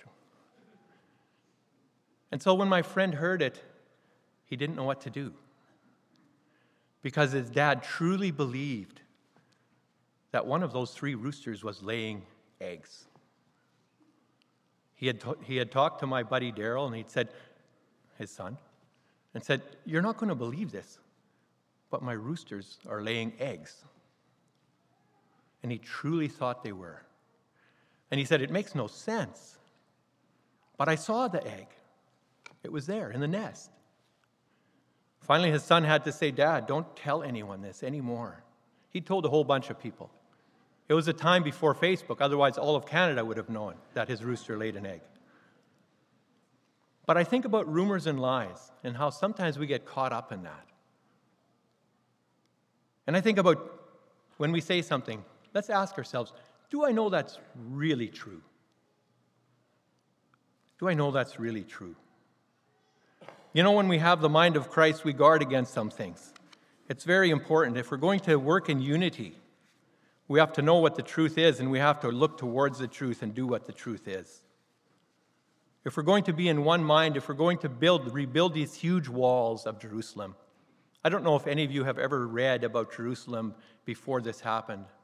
And so when my friend heard it, he didn't know what to do. Because his dad truly believed that one of those 3 roosters was laying eggs. He had talked to my buddy Daryl, and he'd said, his son, and said, you're not going to believe this, but my roosters are laying eggs. And he truly thought they were. And he said, it makes no sense. But I saw the egg. It was there in the nest. Finally, his son had to say, Dad, don't tell anyone this anymore. He told a whole bunch of people. It was a time before Facebook. Otherwise, all of Canada would have known that his rooster laid an egg. But I think about rumors and lies and how sometimes we get caught up in that. And I think about when we say something, let's ask ourselves, do I know that's really true? Do I know that's really true? You know, when we have the mind of Christ, we guard against some things. It's very important. If we're going to work in unity, we have to know what the truth is, and we have to look towards the truth and do what the truth is. If we're going to be in one mind, if we're going to rebuild these huge walls of Jerusalem, I don't know if any of you have ever read about Jerusalem before this happened.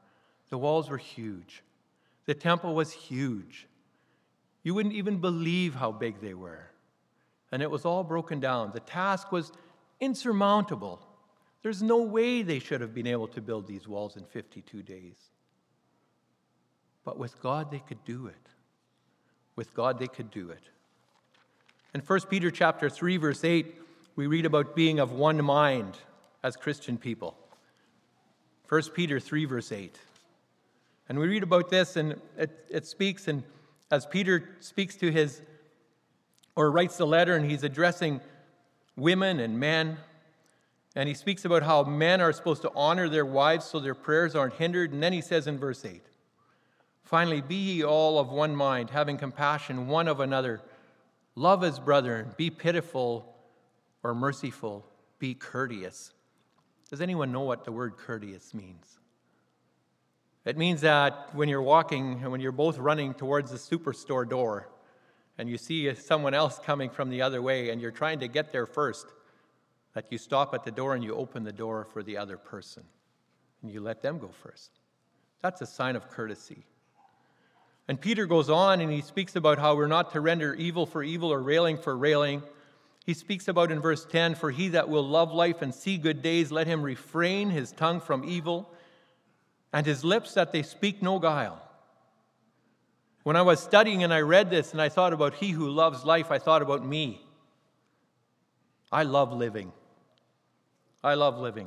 The walls were huge. The temple was huge. You wouldn't even believe how big they were. And it was all broken down. The task was insurmountable. There's no way they should have been able to build these walls in 52 days. But with God, they could do it. With God, they could do it. In 1 Peter chapter 3, verse 8, we read about being of one mind as Christian people. 1 Peter 3, verse 8. And we read about this, and it speaks, and as Peter speaks to his, or writes the letter, and he's addressing women and men, and he speaks about how men are supposed to honor their wives so their prayers aren't hindered. And then he says in verse 8, finally, be ye all of one mind, having compassion one of another. Love as brethren, be pitiful or merciful, be courteous. Does anyone know what the word courteous means? It means that when you're walking and when you're both running towards the superstore door and you see someone else coming from the other way and you're trying to get there first, that you stop at the door and you open the door for the other person and you let them go first. That's a sign of courtesy. And Peter goes on and he speaks about how we're not to render evil for evil or railing for railing. He speaks about in verse 10, for he that will love life and see good days, let him refrain his tongue from evil and his lips that they speak no guile. When I was studying and I read this and I thought about he who loves life, I thought about me. I love living. I love living.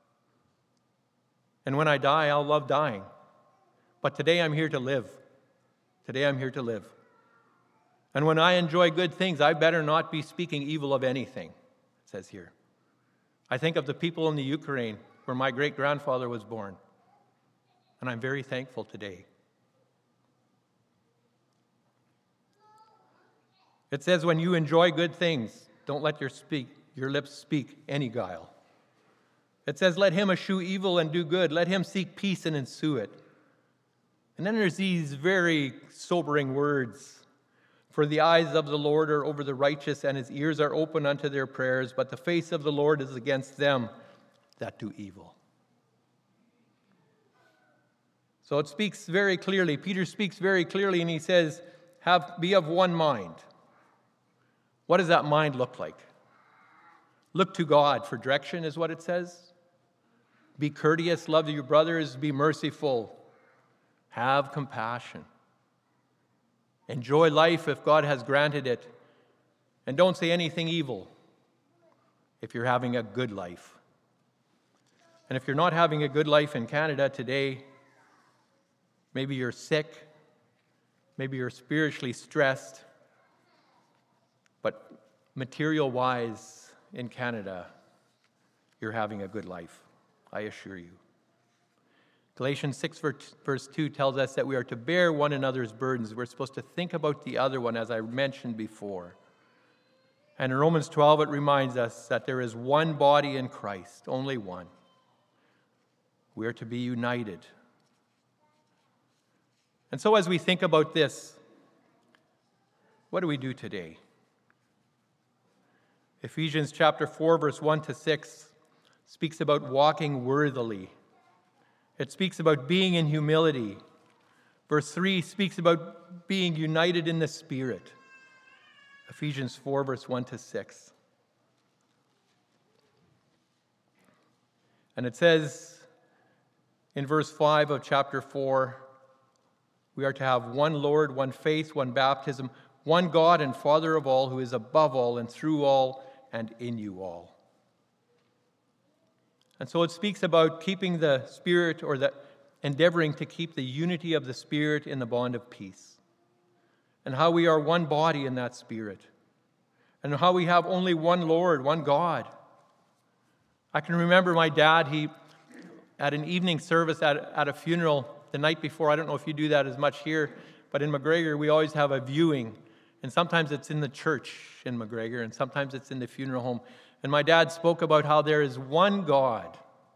And when I die, I'll love dying. But today I'm here to live. Today I'm here to live. And when I enjoy good things, I better not be speaking evil of anything, it says here. I think of the people in the Ukraine where my great-grandfather was born. And I'm very thankful today. It says, when you enjoy good things, don't let your lips speak any guile. It says, let him eschew evil and do good. Let him seek peace and ensue it. And then there's these very sobering words. For the eyes of the Lord are over the righteous, and his ears are open unto their prayers, but the face of the Lord is against them that do evil. So it speaks very clearly. Peter speaks very clearly, and he says, be of one mind. What does that mind look like? Look to God for direction, is what it says. Be courteous, love your brothers, be merciful, have compassion. Enjoy life if God has granted it, and don't say anything evil if you're having a good life. And if you're not having a good life in Canada today, maybe you're sick, maybe you're spiritually stressed, but material-wise in Canada, you're having a good life, I assure you. Galatians 6 verse 2 tells us that we are to bear one another's burdens. We're supposed to think about the other one, as I mentioned before. And in Romans 12, it reminds us that there is one body in Christ, only one. We are to be united. And so as we think about this, what do we do today? Ephesians chapter 4, verse 1 to 6 speaks about walking worthily. It speaks about being in humility. Verse 3 speaks about being united in the Spirit. Ephesians 4, verse 1 to 6. And it says in verse 5 of chapter 4, we are to have one Lord, one faith, one baptism, one God and Father of all, who is above all and through all and in you all. And so it speaks about keeping the Spirit, or endeavoring to keep the unity of the Spirit in the bond of peace. And how we are one body in that Spirit. And how we have only one Lord, one God. I can remember my dad, he at an evening service at a funeral the night before. I don't know if you do that as much here, but in McGregor we always have a viewing. And sometimes it's in the church in McGregor, and sometimes it's in the funeral home. And my dad spoke about how there is one God.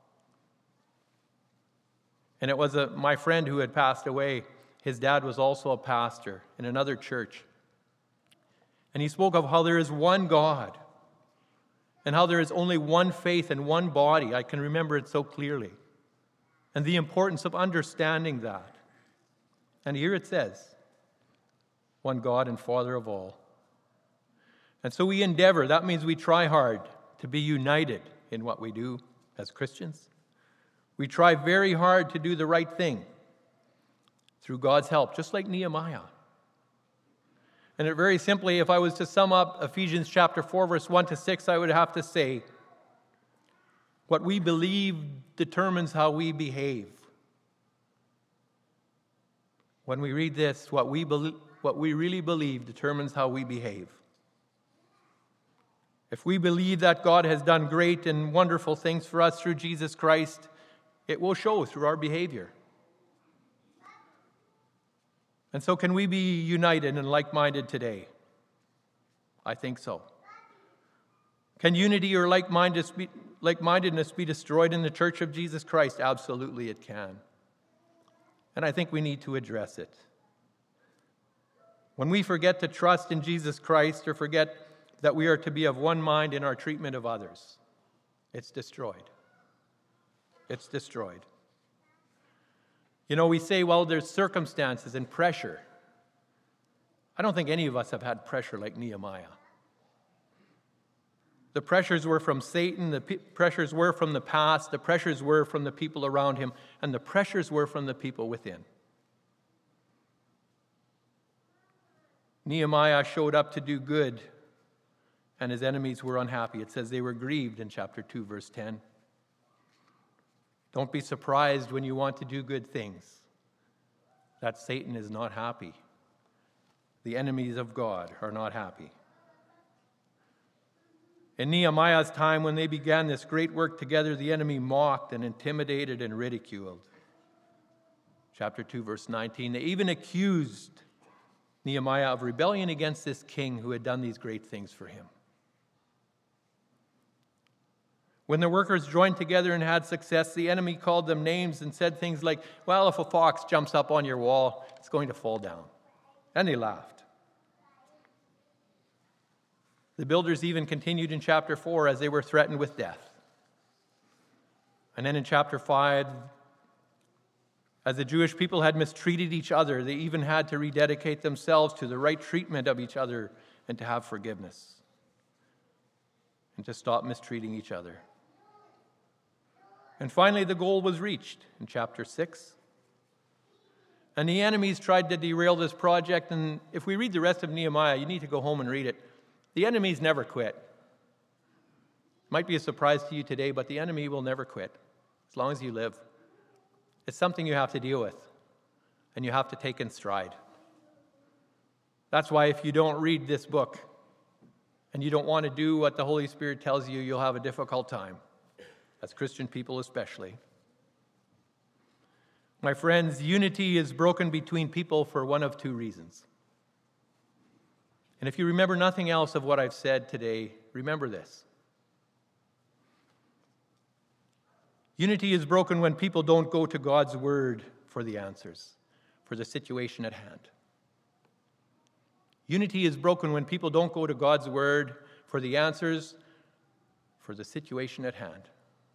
And it was my friend who had passed away. His dad was also a pastor in another church. And he spoke of how there is one God, and how there is only one faith and one body. I can remember it so clearly. and the importance of understanding that. And here it says, one God and Father of all. And so we endeavor, that means we try hard to be united in what we do as Christians. We try very hard to do the right thing through God's help, just like Nehemiah. And it very simply, if I was to sum up Ephesians chapter 4, verse 1 to 6, I would have to say, what we believe determines how we behave. When we read this, what we really believe determines how we behave. If we believe that God has done great and wonderful things for us through Jesus Christ, it will show through our behavior. And so can we be united and like-minded today? I think so. Can unity or like-mindedness be destroyed in the Church of Jesus Christ? Absolutely it can. And I think we need to address it. When we forget to trust in Jesus Christ or forget that we are to be of one mind in our treatment of others, it's destroyed. It's destroyed. You know, we say, well, there's circumstances and pressure. I don't think any of us have had pressure like Nehemiah. The pressures were from Satan, the pressures were from the past, the pressures were from the people around him, and the pressures were from the people within. Nehemiah showed up to do good, and his enemies were unhappy. It says they were grieved in chapter 2, verse 10. Don't be surprised when you want to do good things that Satan is not happy. The enemies of God are not happy. In Nehemiah's time, when they began this great work together, the enemy mocked and intimidated and ridiculed. Chapter 2, verse 19. They even accused Nehemiah of rebellion against this king who had done these great things for him. When the workers joined together and had success, the enemy called them names and said things like, well, if a fox jumps up on your wall, it's going to fall down. And they laughed. The builders even continued in chapter 4 as they were threatened with death. And then in chapter 5, as the Jewish people had mistreated each other, they even had to rededicate themselves to the right treatment of each other and to have forgiveness and to stop mistreating each other. And finally, the goal was reached in chapter 6. And the enemies tried to derail this project, and if we read the rest of Nehemiah, you need to go home and read it. The enemies never quit. Might be a surprise to you today, but the enemy will never quit as long as you live. It's something you have to deal with, and you have to take in stride. That's why if you don't read this book, and you don't want to do what the Holy Spirit tells you, you'll have a difficult time, as Christian people especially. My friends, unity is broken between people for one of two reasons. And if you remember nothing else of what I've said today, remember this. Unity is broken when people don't go to God's word for the answers, for the situation at hand. Unity is broken when people don't go to God's word for the answers, for the situation at hand.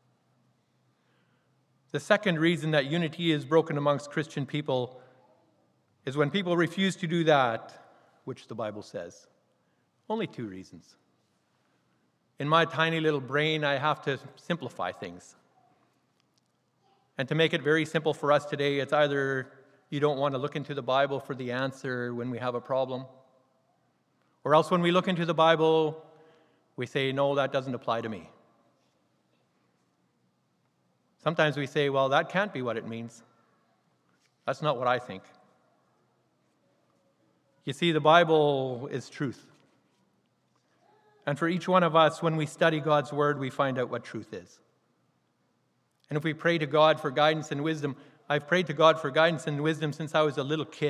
The second reason that unity is broken amongst Christian people is when people refuse to do that which the Bible says. Only two reasons. In my tiny little brain, I have to simplify things. And to make it very simple for us today, it's either you don't want to look into the Bible for the answer when we have a problem, or else when we look into the Bible, we say, no, that doesn't apply to me. Sometimes we say, well, that can't be what it means. That's not what I think. You see, the Bible is truth. And for each one of us, when we study God's word, we find out what truth is. And if we pray to God for guidance and wisdom, I've prayed to God for guidance and wisdom since I was a little kid.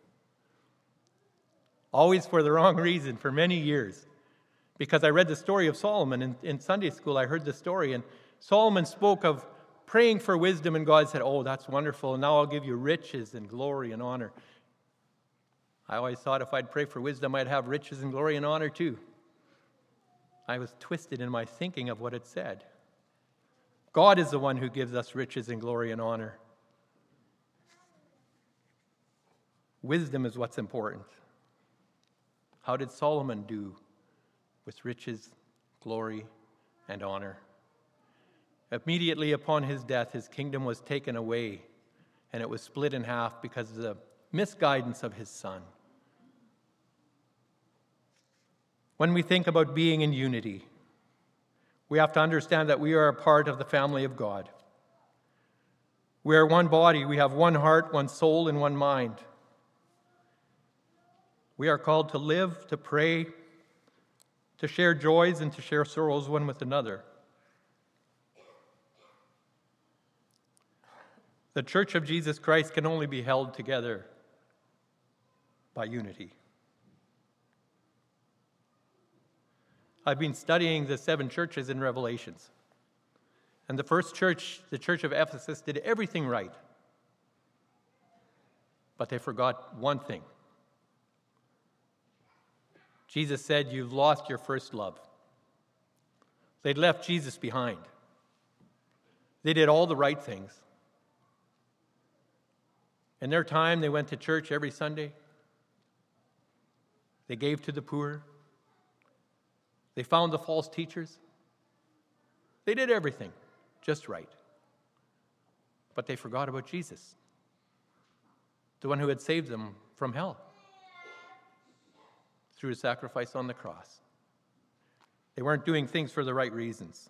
Always for the wrong reason, for many years. Because I read the story of Solomon in Sunday school. I heard the story, and Solomon spoke of praying for wisdom, and God said, oh, that's wonderful, and now I'll give you riches and glory and honor. I always thought if I'd pray for wisdom, I'd have riches and glory and honor too. I was twisted in my thinking of what it said. God is the one who gives us riches and glory and honor. Wisdom is what's important. How did Solomon do with riches, glory, and honor? Immediately upon his death, his kingdom was taken away, and it was split in half because of the misguidance of his son. When we think about being in unity, we have to understand that we are a part of the family of God. We are one body. We have one heart, one soul, and one mind. We are called to live, to pray, to share joys, and to share sorrows one with another. The Church of Jesus Christ can only be held together by unity. I've been studying the 7 churches in Revelations. And the first church, the church of Ephesus, did everything right. But they forgot one thing. Jesus said, "You've lost your first love." They'd left Jesus behind. They did all the right things. In their time, they went to church every Sunday. They gave to the poor. They found the false teachers. They did everything just right. But they forgot about Jesus, the one who had saved them from hell through his sacrifice on the cross. They weren't doing things for the right reasons.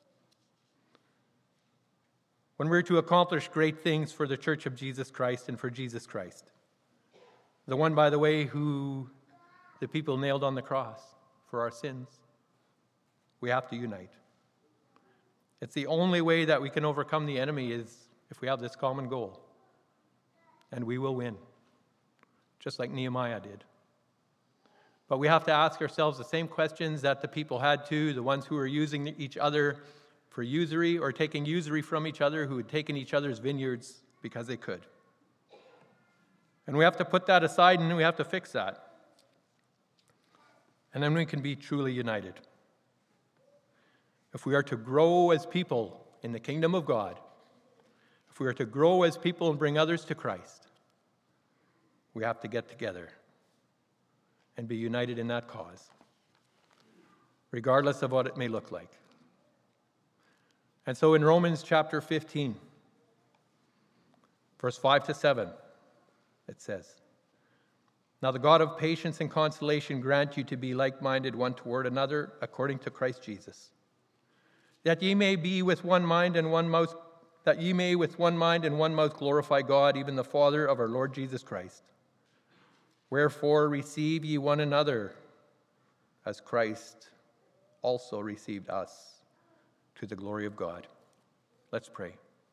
When we're to accomplish great things for the Church of Jesus Christ and for Jesus Christ, the one, by the way, who the people nailed on the cross for our sins, we have to unite. It's the only way that we can overcome the enemy is if we have this common goal. And we will win, just like Nehemiah did. But we have to ask ourselves the same questions that the people had to, the ones who were using each other for usury or taking usury from each other, who had taken each other's vineyards because they could. And we have to put that aside and we have to fix that. And then we can be truly united. If we are to grow as people in the kingdom of God, if we are to grow as people and bring others to Christ, we have to get together and be united in that cause, regardless of what it may look like. And so in Romans chapter 15, verse 5 to 7, it says, "Now the God of patience and consolation grant you to be like-minded one toward another according to Christ Jesus, that ye may be with one mind and one mouth, glorify God, even the Father of our Lord Jesus Christ. Wherefore receive ye one another, as Christ also received us, to the glory of God." Let's pray.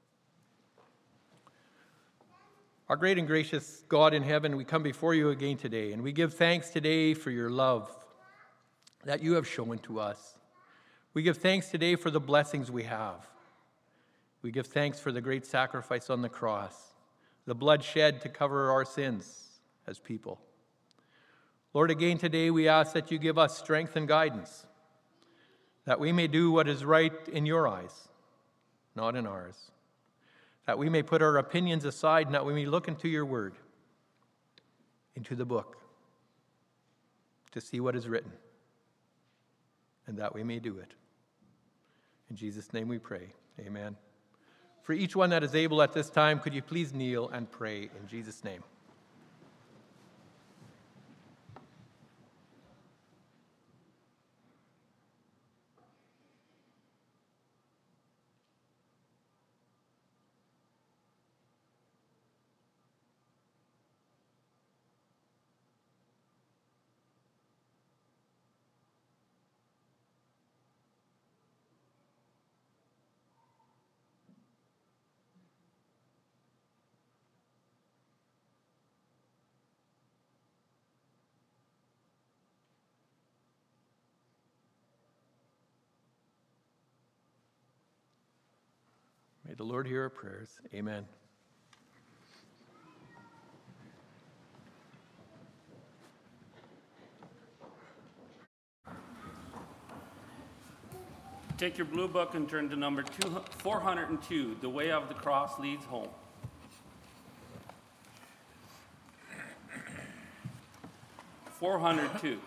Our great and gracious God in heaven, we come before you again today, and we give thanks today for your love that you have shown to us. We give thanks today for the blessings we have. We give thanks for the great sacrifice on the cross, the blood shed to cover our sins as people. Lord, again today we ask that you give us strength and guidance, that we may do what is right in your eyes, not in ours. That we may put our opinions aside and that we may look into your word, into the book, to see what is written, and that we may do it. In Jesus' name we pray. Amen. For each one that is able at this time, could you please kneel and pray in Jesus' name? May the Lord hear our prayers. Amen. Take your blue book and turn to number 402, The Way of the Cross Leads Home. (402).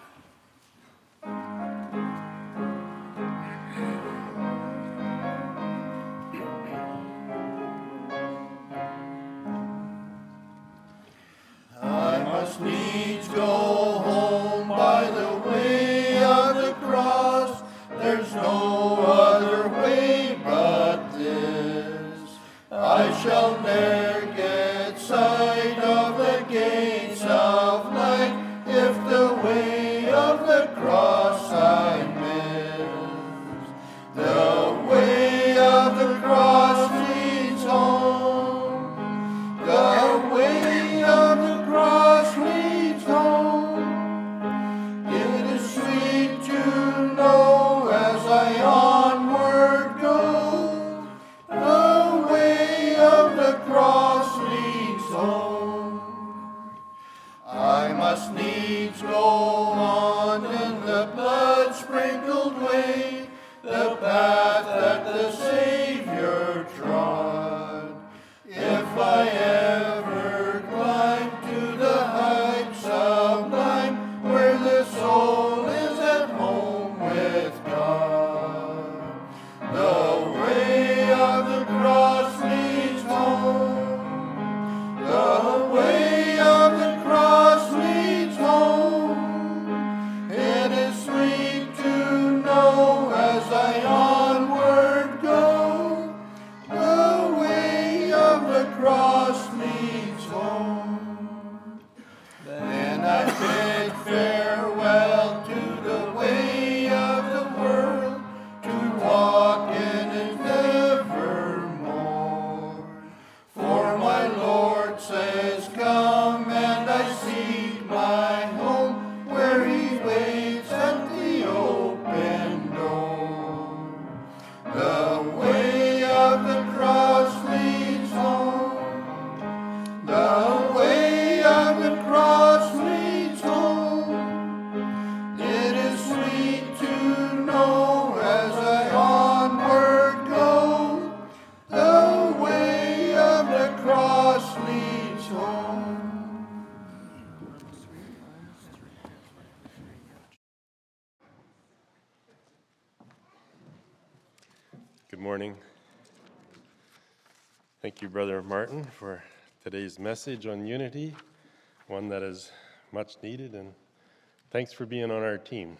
I must needs go home by the way of the cross. There's no other way but this. I shall ne'er get sight of the gates of light if the way of the cross I miss. The way of the cross leads home. The way of the cross leads home. It is sweet to know as I onward go. The way of the cross leads home. I must needs go on in the blood-sprinkled way, the path that the Savior trod. If I ever climb to the heights sublime, where the soul is at home with God, the way of the cross leads home. The way of the cross leads home. It is sweet to know as I onward go. The way of the cross leads home. Then I bid farewell to the way of the world, to walk in it evermore. For my Lord says, come, and I seek my home, where he waits at the open door. The way of the cross leads home. The way of the cross leads home. It is sweet to know as I onward go. The way of the cross leads home. Good morning. Thank you, Brother Martin, for today's message on unity, one that is much needed, and thanks for being on our team.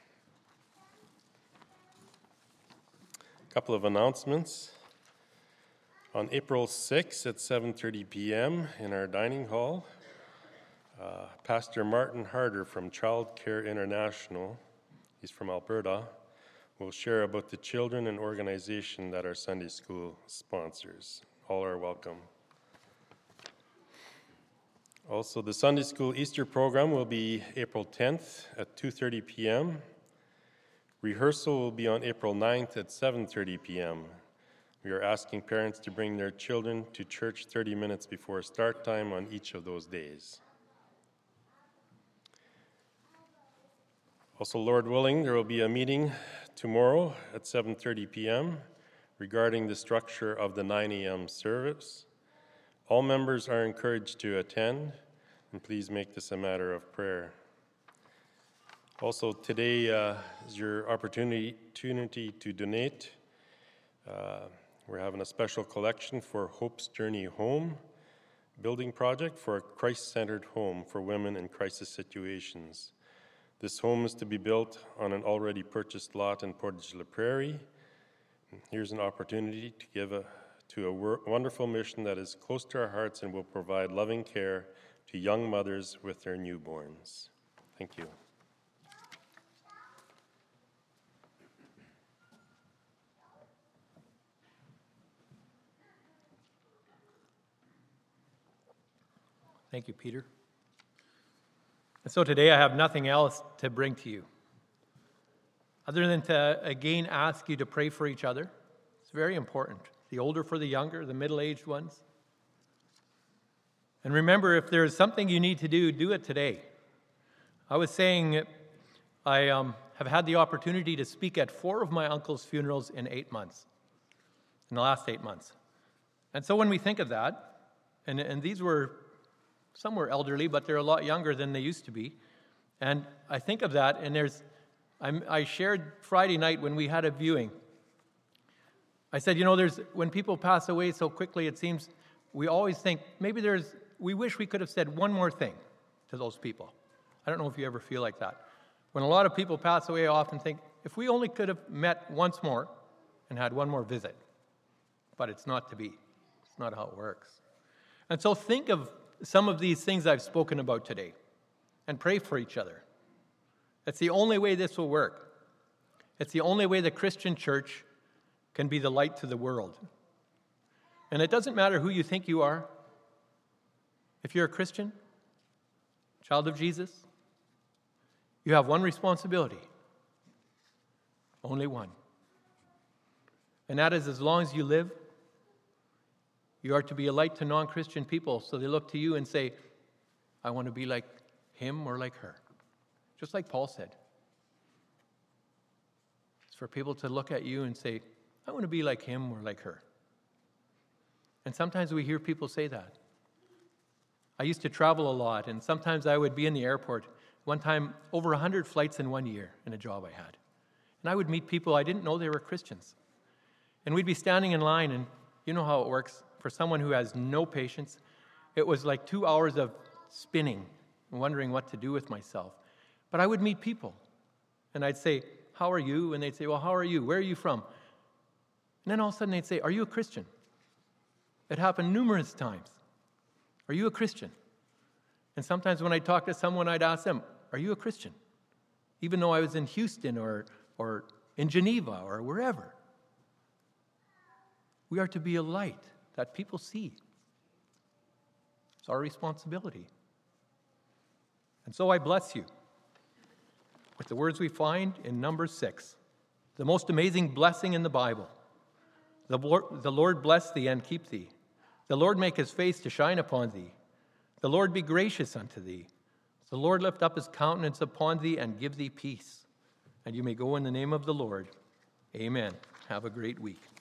A couple of announcements. On April 6th at 7:30 p.m. in our dining hall, Pastor Martin Harder from Child Care International, he's from Alberta, will share about the children and organization that our Sunday school sponsors. All are welcome. Also, the Sunday school Easter program will be April 10th at 2:30 p.m. Rehearsal will be on April 9th at 7:30 p.m. We are asking parents to bring their children to church 30 minutes before start time on each of those days. Also, Lord willing, there will be a meeting tomorrow at 7:30 p.m. regarding the structure of the 9 a.m. service. All members are encouraged to attend, and please make this a matter of prayer. Also, today is your opportunity to donate. We're having a special collection for Hope's Journey Home building project for a Christ-centered home for women in crisis situations. This home is to be built on an already purchased lot in Portage la Prairie. Here's an opportunity to give to a wonderful mission that is close to our hearts and will provide loving care to young mothers with their newborns. Thank you. Thank you, Peter. And so today I have nothing else to bring to you other than to again ask you to pray for each other. It's very important. The older for the younger, the middle-aged ones. And remember, if there's something you need to do, do it today. I was saying I have had the opportunity to speak at 4 of my uncle's funerals in 8 months, in the last 8 months. And so when we think of that, and these were, some were elderly, but they're a lot younger than they used to be. And I think of that, and I shared Friday night when we had a viewing. I said, when people pass away so quickly, it seems we always think maybe we wish we could have said one more thing to those people. I don't know if you ever feel like that. When a lot of people pass away, I often think, if we only could have met once more and had one more visit. But it's not to be. It's not how it works. And so think of some of these things I've spoken about today and pray for each other. It's the only way this will work. It's the only way the Christian church can be the light to the world. And it doesn't matter who you think you are. If you're a Christian, child of Jesus, you have one responsibility. Only one. And that is, as long as you live, you are to be a light to non-Christian people, so they look to you and say, I want to be like him or like her. Just like Paul said. It's for people to look at you and say, I want to be like him or like her. And sometimes we hear people say that. I used to travel a lot, and sometimes I would be in the airport. One time, over 100 flights in 1 year in a job I had. And I would meet people I didn't know they were Christians. And we'd be standing in line, and you know how it works. For someone who has no patience, it was like 2 hours of spinning, wondering what to do with myself. But I would meet people, and I'd say, how are you? And they'd say, well, how are you? Where are you from? And then all of a sudden they'd say, are you a Christian? It happened numerous times. Are you a Christian? And sometimes when I talk to someone, I'd ask them, are you a Christian? Even though I was in Houston or in Geneva or wherever. We are to be a light that people see. It's our responsibility. And so I bless you with the words we find in Numbers 6, the most amazing blessing in the Bible. The Lord bless thee and keep thee. The Lord make his face to shine upon thee. The Lord be gracious unto thee. The Lord lift up his countenance upon thee and give thee peace. And you may go in the name of the Lord. Amen. Have a great week.